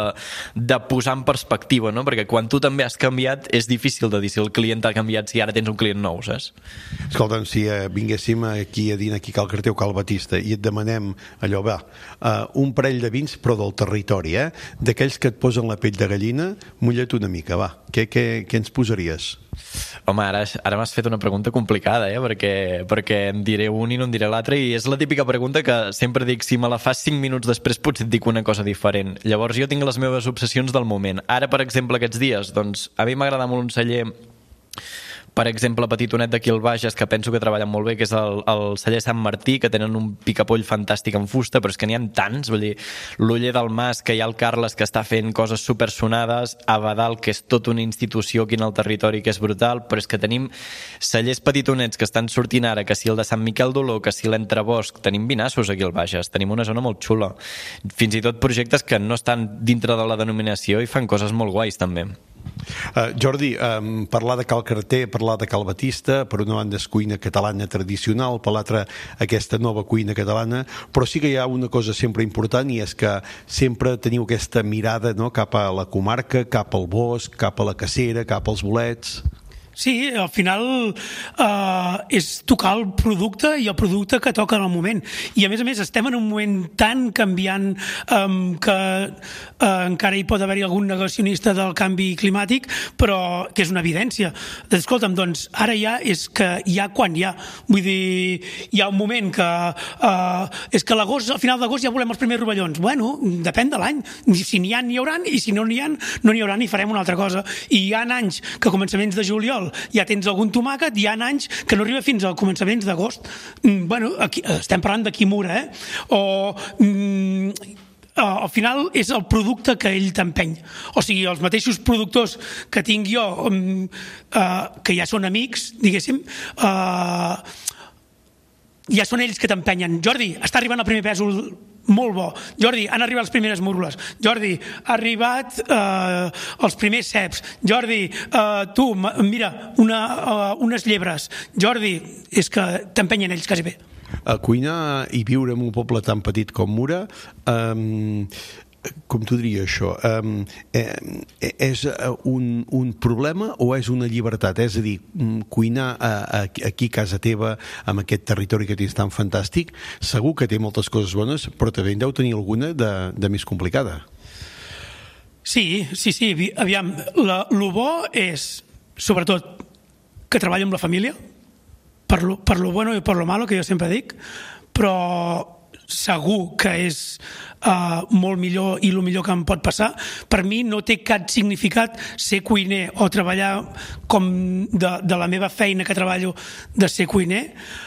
de posar en perspectiva, no? Perquè quan tu també has canviat és difícil de dir si el client ha canviat, si ara tens un client nou, saps? Escolta'm, si vinguéssim aquí a dinar aquí Cal Carter o Cal Batista i et demanem allò, un parell de vins però del territori, d'aquells que et posen la pell de gallina, mulla't una mica, va. Què ens posaries? Home, ara m'has fet una pregunta complicada, perquè em diré un i no em diré l'altre, i és la típica pregunta que sempre dic, si me la fas 5 minuts després potser et dic una cosa diferent. Llavors jo tinc les meves obsessions del moment. Ara, per exemple, aquests dies, doncs a mi m'agrada molt un celler, per exemple, petitonet d'aquí al Bages, que penso que treballen molt bé, que és el celler Sant Martí, que tenen un picapoll fantàstic en fusta, però és que n'hi ha tants, vull dir, l'Oller del Mas, que hi ha el Carles, que està fent coses supersonades, Abadal, que és tota una institució aquí en el territori, que és brutal, però és que tenim cellers petitonets que estan sortint ara, que si el de Sant Miquel d'Oló, que si l'Entrebosc, tenim vinassos aquí al Bages, tenim una zona molt xula, fins i tot projectes que no estan dintre de la denominació i fan coses molt guais, també. Jordi, parlar de Cal Carter, parlar de Cal Batista, per una banda és cuina catalana tradicional, per l'altra aquesta nova cuina catalana, però sí que hi ha una cosa sempre important, i és que sempre teniu aquesta mirada, no?, cap a la comarca, cap al bosc, cap a la cacera, cap als bolets. Sí, al final és tocar el producte i el producte que toca en el moment. I a més estem en un moment tan canviant que encara hi pot haver-hi algun negacionista del canvi climàtic, però que és una evidència. Escolta'm, doncs ara ja és que hi ha quan hi ha. Vull dir, hi ha un moment que és que a l'agost, al final d'agost ja volem els primers rovellons. Bueno, depèn de l'any. Si n'hi ha, n'hi hauran, i si no n'hi ha, no n'hi hauran i farem una altra cosa. I hi ha anys que a començaments de juliol ja tens algun tomàquet, hi ha anys que no arriba fins al començaments d'agost. Bueno, aquí, estem parlant de Kimura, al final és el producte que ell t'empeny. O sigui, els mateixos productors que tinc jo, que ja són amics, diguéssim, ja són ells que t'empenyen. Jordi, està arribant el primer pèsol molt bo. Jordi, han arribat les primeres múrgoles. Jordi, ha arribat els primers ceps. Jordi, tu, mira, unes llebres. Jordi, és que t'empenyen ells quasi bé. A cuinar i viure en un poble tan petit com Mura, com t'ho diria això, és un problema o és una llibertat? És a dir, cuinar aquí a casa teva, amb aquest territori que tens tan fantàstic, segur que té moltes coses bones, però també en deu tenir alguna de més complicada. Sí, aviam, lo bo és, sobretot, que treballo amb la família, per lo bueno i per lo malo, que jo sempre dic, però segur que és molt millor i el millor que em pot passar. Per mi no té cap significat ser cuiner o treballar com de la meva feina que treballo de ser cuiner,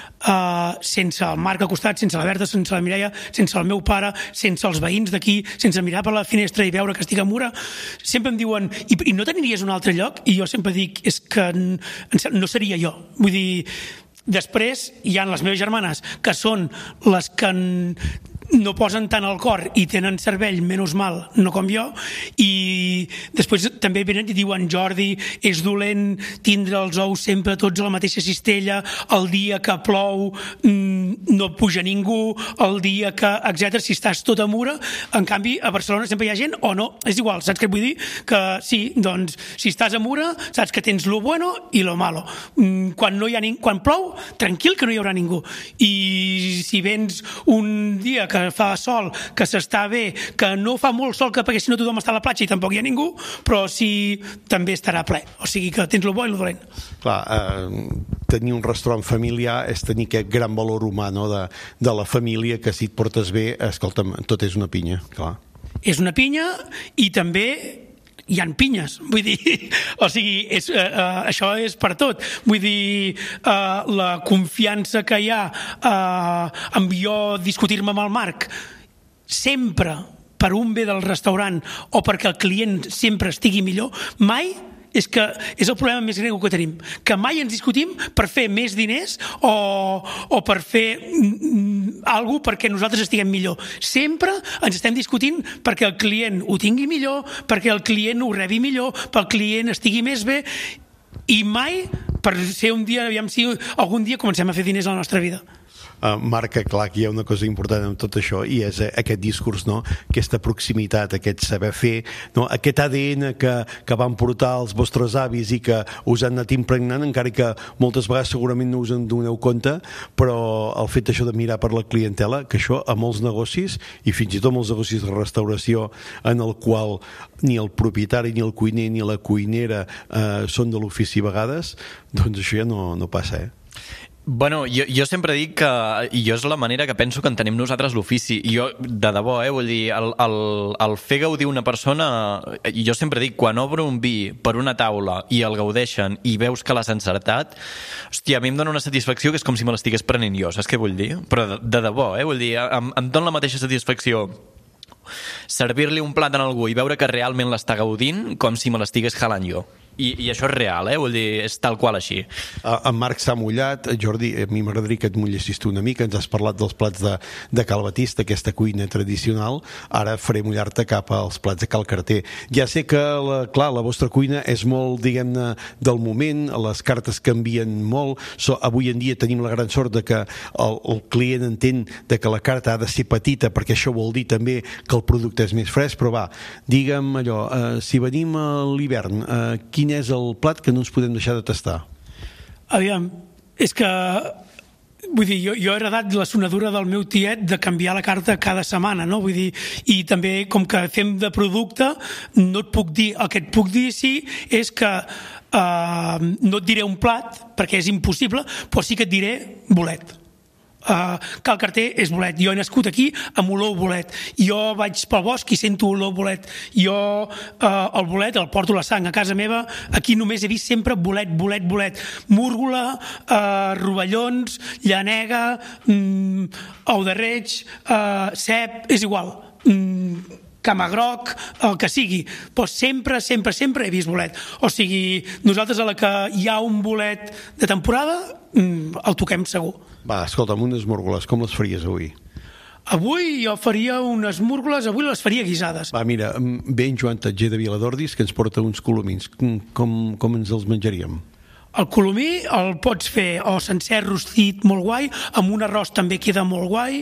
sense el Marc al costat, sense la Berta, sense la Mireia, sense el meu pare, sense els veïns d'aquí, sense mirar per la finestra i veure que estic a Mura. Sempre em diuen, i no t'aniries a un altre lloc? I jo sempre dic, és que no seria jo. Vull dir, després hi ha les meves germanes, que són les que no posen tant al cor i tenen cervell menys mal, no com jo, i després també venen i diuen, Jordi, és dolent tindre els ous sempre tots a la mateixa cistella, el dia que plou no puja ningú, el dia que, etc. Si estàs tot a Mura, en canvi a Barcelona sempre hi ha gent, o no, és igual, saps què vull dir? Que sí, doncs, si estàs a Mura, saps que tens lo bueno i lo malo. Quan plou, tranquil, que no hi haurà ningú. I si vens un dia que fa sol, que s'està bé, que no fa molt sol, perquè si no tothom està a la platja i tampoc hi ha ningú, però sí també estarà ple. O sigui que tens lo bo i lo dolent. Clar, tenir un restaurant familiar és tenir aquest gran valor humà, no?, de la família, que si et portes bé, escolta'm, tot és una pinya, clar. És una pinya i també hi ha pinyes, vull dir, o sigui, això és per tot. Vull dir, la confiança que hi ha en jo discutir-me amb el Marc, sempre per un bé del restaurant o perquè el client sempre estigui millor, mai és que és el problema més greu que tenim, que mai ens discutim per fer més diners o per fer alguna cosa perquè nosaltres estiguem millor. Sempre ens estem discutint perquè el client ho tingui millor, perquè el client ho rebi millor, perquè el client estigui més bé, i mai per ser un dia, aviam si algun dia comencem a fer diners a la nostra vida. Marc, clar, que hi ha una cosa important en tot això i és aquest discurs, no? Aquesta proximitat, aquest saber fer, no? Aquest ADN que van portar els vostres avis i que us han anat impregnant, encara que moltes vegades segurament no us en doneu compte, però el fet això de mirar per la clientela, que això a molts negocis i fins i tot molts negocis de restauració en el qual ni el propietari, ni el cuiner, ni la cuinera són de l'ofici a vegades, doncs això ja no passa, Bueno, jo sempre dic que jo és la manera que penso que entenem nosaltres l'ofici. Jo, de debò, vull dir, el fer gaudir una persona, jo sempre dic, quan obro un vi per una taula i el gaudeixen i veus que l'has encertat, hòstia, a mi em dona una satisfacció que és com si me l'estigués prenent jo, saps què vull dir? Però de debò, vull dir, em dona la mateixa satisfacció servir-li un plat a algú i veure que realment l'està gaudint com si me l'estigués jalant jo. I això és real, vull dir, és tal qual així. En Marc s'ha mullat. Jordi, a mi m'agradaria que et mullessis tu una mica. Ens has parlat dels plats de Cal Batista, aquesta cuina tradicional. Ara faré mullar-te cap als plats de Cal Carter. Ja sé que, clar, la vostra cuina és molt, diguem-ne, del moment, les cartes canvien molt. Avui en dia tenim la gran sort de que el client entén de que la carta ha de ser petita, perquè això vol dir també que el producte és més fresc, però va, digue'm allò, si venim a l'hivern, quin és el plat que no ens podem deixar de tastar? Aviam, és que vull dir, jo he heredat la sonadura del meu tiet de canviar la carta cada setmana, no? Vull dir, i també com que fem de producte no et puc dir, el que et puc dir sí és que no et diré un plat perquè és impossible, però sí que et diré bolet. Cal Carter és bolet. Jo he nascut aquí amb olor bolet. Jo vaig pel bosc i sento olor bolet. Jo el bolet el porto a la sang. A casa meva aquí només he vist sempre bolet. Múrgola, rovellons, llanega, ou de reig, cep, és igual. Camagroc, el que sigui, però sempre he vist bolet. O sigui, nosaltres a la que hi ha un bolet de temporada el toquem segur. Va, escolta'm, unes múrgoles, com les faries avui? Avui jo faria unes múrgoles, avui les faria guisades. Va, mira, ve en Joan Tatger de Viladordis que ens porta uns colomins. Com ens els menjaríem? El colomí el pots fer o sencer rostit molt guai, amb un arròs també queda molt guai,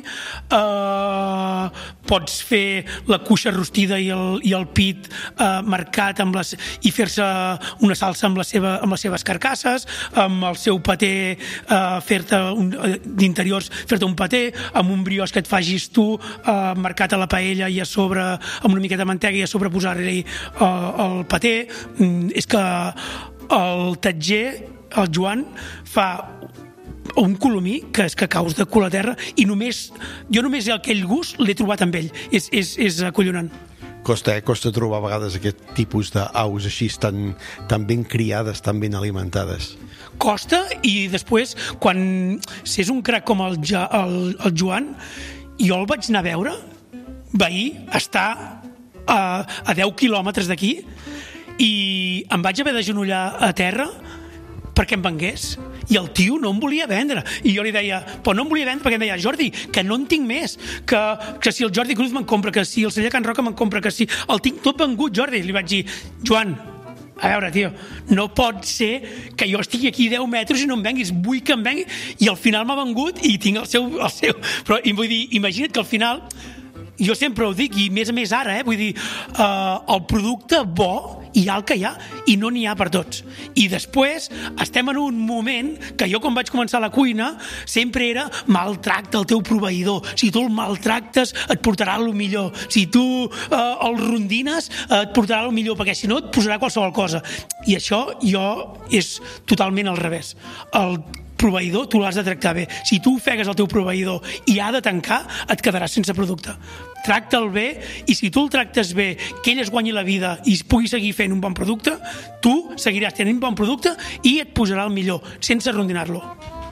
pots fer la cuixa rostida i el pit marcat i fer-se una salsa amb les seves carcasses, amb el seu paté d'interiors fer-te un paté, amb un brioix que et facis tu marcat a la paella i a sobre amb una miqueta de mantega i a sobre posar-hi el paté. És que el Tatger, el Joan, fa un colomí que és que caus de cul a terra i jo només aquell gust l'he trobat amb ell. És acollonant. Costa trobar a vegades aquest tipus d'aus així tan ben criades, tan ben alimentades. Costa, i després si és un crac com el Joan, jo el vaig anar a veure veí, està a 10 quilòmetres d'aquí, i em vaig haver d'agenollar a terra perquè em vengués, i el tio no em volia vendre, i jo li deia, però no em volia vendre perquè em deia, Jordi, que no en tinc més, que si el Jordi Cruz me'n compra, que si el celler Can Roca me'n compra, que si el tinc tot vengut, Jordi. Li vaig dir, Joan, a veure, tio, no pot ser que jo estigui aquí 10 metres i no em venguis, vull que em vengui, i al final m'ha vengut i tinc el seu... Però vull dir, imagina't que al final, jo sempre ho dic, i més a més ara, vull dir, el producte bo hi ha el que hi ha, i no n'hi ha per tots. I després estem en un moment que jo, quan vaig començar la cuina, sempre era maltracta el teu proveïdor. Si tu el maltractes, et portarà el millor. Si tu el rondines, et portarà el millor, perquè si no et posarà qualsevol cosa. I això és totalment al revés. El proveïdor tu l'has de tractar bé. Si tu ofegues el teu proveïdor i ha de tancar, et quedaràs sense producte. Tracta'l bé, i si tu el tractes bé, que ell es guanyi la vida i pugui seguir fent un bon producte, tu seguiràs tenint un bon producte i et posarà el millor, sense rondinar-lo.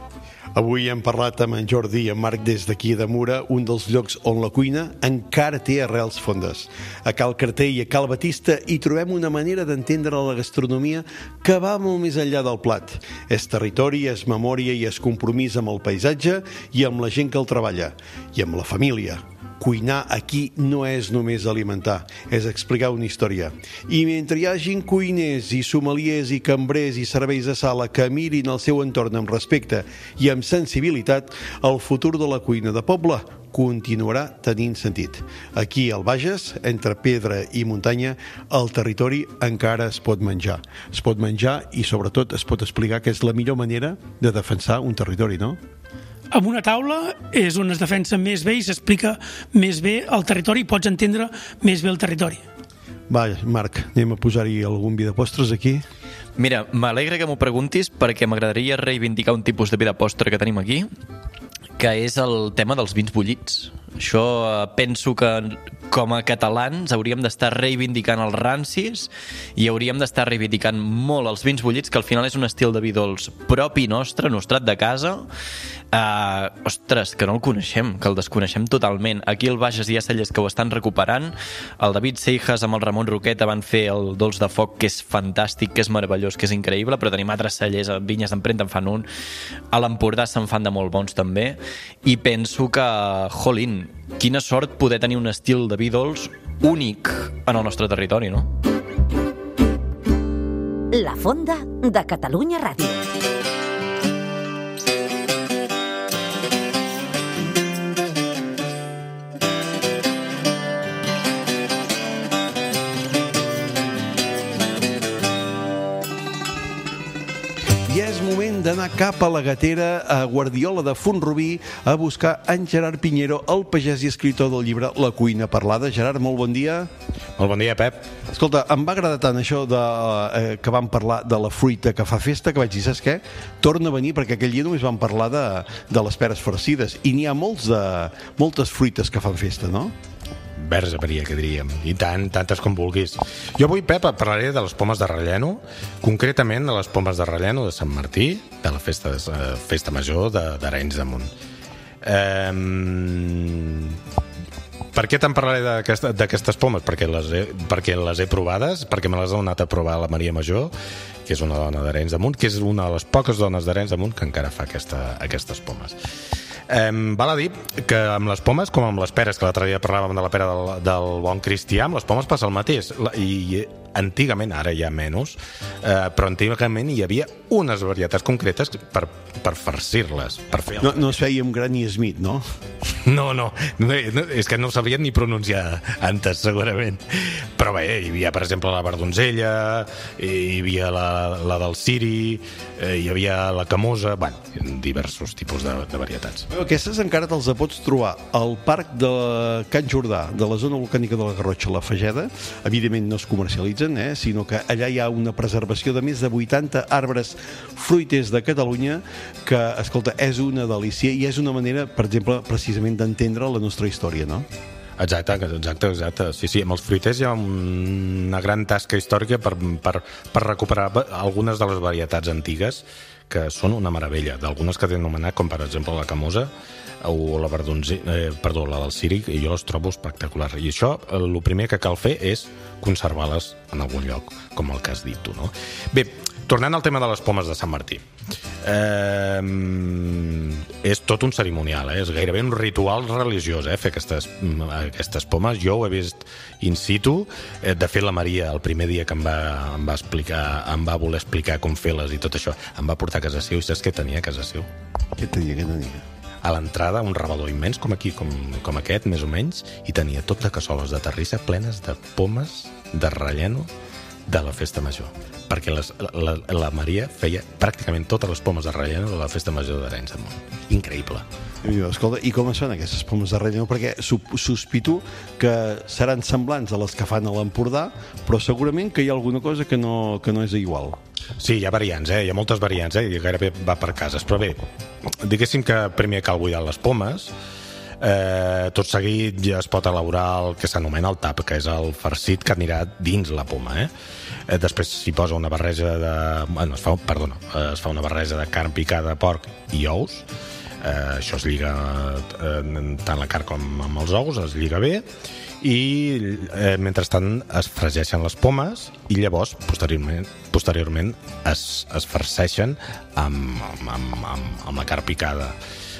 Avui hem parlat amb en Jordi i en Marc des d'aquí de Mura, un dels llocs on la cuina encara té arrels fondes. A Cal Carter i a Cal Batista hi trobem una manera d'entendre la gastronomia que va molt més enllà del plat. És territori, és memòria i és compromís amb el paisatge i amb la gent que el treballa, i amb la família. Cuinar aquí no és només alimentar, és explicar una història. I mentre hi hagin cuiners i sommeliers i cambrers i serveis de sala que mirin el seu entorn amb respecte i amb sensibilitat, el futur de la cuina de poble continuarà tenint sentit. Aquí al Bages, entre pedra i muntanya, el territori encara es pot menjar. Es pot menjar i sobretot es pot explicar que és la millor manera de defensar un territori, no? Amb una taula és on es defensa més bé i s'explica més bé el territori i pots entendre més bé el territori. Va, Marc, anem a posar-hi algun vi de postres aquí? Mira, m'alegra que m'ho preguntis perquè m'agradaria reivindicar un tipus de vi de postre que tenim aquí, que és el tema dels vins bullits. Això penso que com a catalans hauríem d'estar reivindicant els rancis i hauríem d'estar reivindicant molt els vins bullits, que al final és un estil de vi dolç propi nostre, nostrat de casa. Ostres, que no el coneixem, que el desconeixem totalment. Aquí al Bages hi ha cellers que ho estan recuperant. El David Seijas amb el Ramon Roqueta van fer el dolç de foc, que és fantàstic, que és meravellós, que és increïble, però tenim altres cellers, a Vinyes d'Empremta en fan un, a l'Empordà se'n fan de molt bons també, i penso que, jolín, quina sort poder tenir un estil de vi dolç únic en el nostre territori, no? La Fonda de Catalunya Ràdio. I és moment d'anar cap a la Gatera, a Guardiola de Font-rubí, a buscar en Gerard Piñero, el pagès i escriptor del llibre La cuina parlada. Gerard, molt bon dia. Molt bon dia, Pep. Escolta, em va agradar tant això que vam parlar de la fruita que fa festa, que vaig dir, saps què? Torna a venir, perquè aquell dia només vam parlar de les peres farcides, i n'hi ha moltes fruites que fan festa, no? Verge paria, que diríem, i tantes com vulguis. Jo avui, Pep, parlaré de les pomes de relleno, concretament de les pomes de relleno de Sant Martí, de la festa major d'Arenys de Munt. Per què te'n parlaré d'aquestes pomes? Perquè les he provades, perquè me les ha donat a provar la Maria Major, que és una dona d'Arenys de Munt, que és una de les poques dones d'Arenys de Munt que encara fa aquestes pomes. Val a dir que amb les pomes, com amb les peres, que l'altre dia parlàvem de la pera del bon cristià, amb les pomes passa el mateix. I antigament, ara hi ha menys, però antigament hi havia unes varietats concretes per farcir-les. No es feia amb Granny Smith, no? No, és que no sabien ni pronunciar antes, segurament. Però bé, hi havia, per exemple, la verdonzella, hi havia la del ciri, hi havia la camosa, bueno, diversos tipus de varietats. Aquestes encara te'ls pots trobar al parc de Can Jordà, de la zona volcànica de la Garrotxa, la Fageda. Evidentment no es comercialitzen, sinó que allà hi ha una preservació de més de 80 arbres fruiters de Catalunya que, escolta, és una delícia i és una manera, per exemple, precisament d'entendre la nostra història, no? Exacte. Sí, amb els fruiters hi ha una gran tasca històrica per recuperar algunes de les varietats antigues que són una meravella, d'algunes que t'he anomenat, com per exemple la camosa o la la del ciri, i jo les trobo espectaculars. I això, el primer que cal fer és conservar-les en algun lloc, com el que has dit tu, no? Bé, tornant al tema de les pomes de Sant Martí. És tot un cerimonial, és gairebé un ritual religiós, fer aquestes pomes. Jo ho he vist in situ. De fet, la Maria, el primer dia que em va voler explicar com fer-les i tot això, em va portar a casa seu, i saps què tenia a casa seu? Què tenia? A l'entrada, un rebedor immens, com aquí, com aquest, més o menys, i tenia tot de cassoles de terrissa plenes de pomes de relleno de la festa major, perquè la Maria feia pràcticament totes les pomes de relleno de la festa major d'Arenys de Munt. Increïble. Escolta, i com es fan aquestes pomes de relleno? Perquè sospito que seran semblants a les que fan a l'Empordà, però segurament que hi ha alguna cosa que no és igual. Sí, hi ha variants, hi ha moltes variants, i gairebé va per cases. Però bé, diguéssim que primer cal buidar les pomes, Tot seguit ja es pot elaborar el que s'anomena el tap, que és el farcit que anirà dins la poma. Després s'hi posa una barreja de... es fa una barreja de carn picada, porc i ous. Això es lliga tant la carn com amb els ous, es lliga bé, i mentrestant es fregeixen les pomes i llavors posteriorment es farceixen amb la carn picada.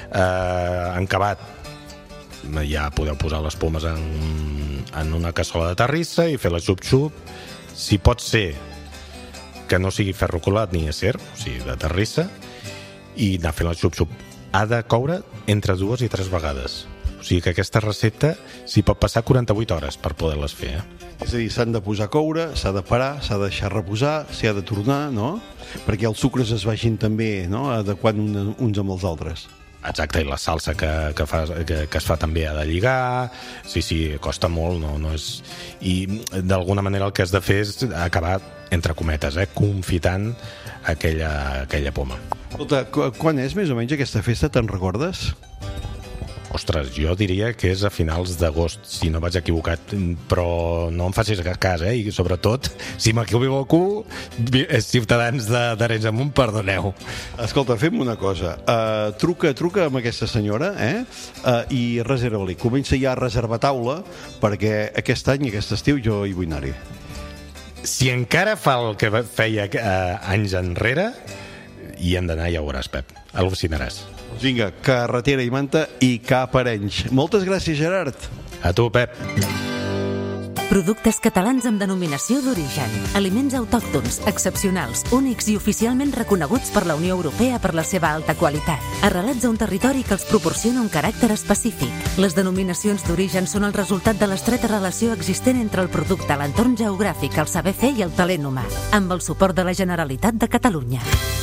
En acabat ja podeu posar les pomes en una cassola de terrissa i fer la xup-xup. Si pot ser que no sigui ferro colat ni acer, o sigui de terrissa, i anar fent la xup-xup. Ha de coure entre 2 i 3 vegades. O sigui que aquesta recepta s'hi pot passar 48 hores per poder-les fer. És a dir, s'han de posar a coure, s'ha de parar, s'ha de deixar reposar, s'hi ha de tornar, no? Perquè els sucres es vagin també, no?, adequant uns amb els altres. Exacte, i la salsa que es fa també ha de lligar. Sí, costa molt, no és... I d'alguna manera el que has de fer és acabar, entre cometes, confitant aquella poma. Escolta, quan és més o menys aquesta festa, te'n recordes? Ostres, jo diria que és a finals d'agost, si no vaig equivocat, però no em facis cas, i sobretot, si m'equivoco, ciutadans d'Arenys de Munt, perdoneu. Escolta, fem una cosa, truca amb aquesta senyora, i reserva-li, comença ja a reservar taula, perquè aquest any, aquest estiu, jo hi vull anar-hi. Si encara fa el que feia anys enrere, hi hem d'anar, ja ho veuràs, Pep, al·lucinaràs. Vinga, carretera i manta i cap a Arenys. Moltes gràcies, Gerard. A tu, Pep. Productes catalans amb denominació d'origen. Aliments autòctons, excepcionals, únics i oficialment reconeguts per la Unió Europea per la seva alta qualitat. Arrelats a un territori que els proporciona un caràcter específic. Les denominacions d'origen són el resultat de l'estreta relació existent entre el producte, l'entorn geogràfic, el saber fer i el talent humà. Amb el suport de la Generalitat de Catalunya.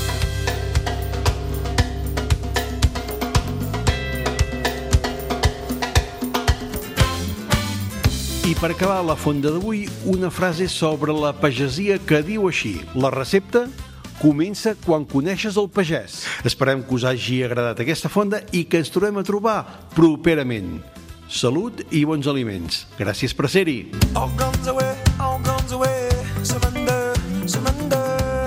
I per acabar la fonda d'avui, una frase sobre la pagesia que diu així: la recepta comença quan coneixes el pagès. Esperem que us hagi agradat aquesta fonda i que ens tornem a trobar properament. Salut i bons aliments. Gràcies per ser-hi. All guns away, surrender, surrender.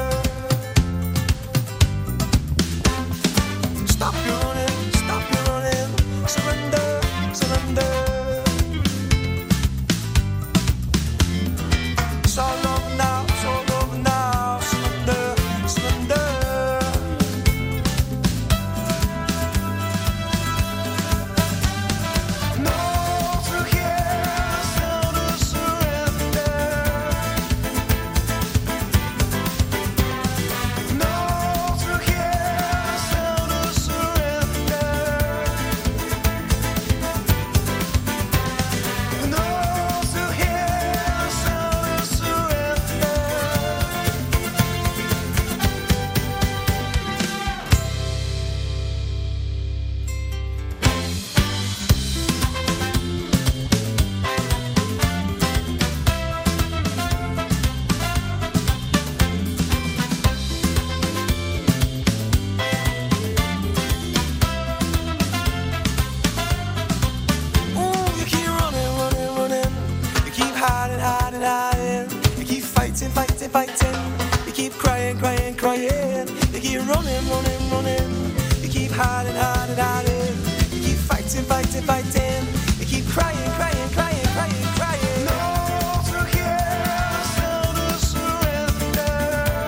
Stop your running, surrender, surrender. So long now, surrender, surrender. No, through here, sound of surrender. No, through here, sound of surrender. No, through here, sound of surrender. Ooh, you keep running. You keep hiding. You keep fighting. You keep crying. You keep running. You keep hiding. You keep fighting. You keep crying. No, through here, sound of surrender.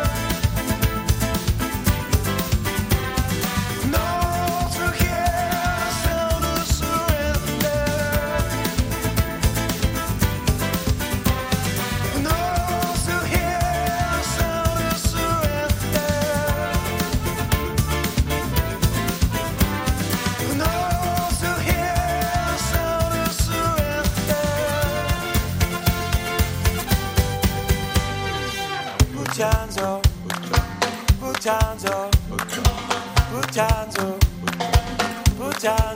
No, through here, sound of surrender. No, through here, sound of surrender. No, through here, sound of surrender. Put your hands up, put your hands up, put your hands up, put your hands up.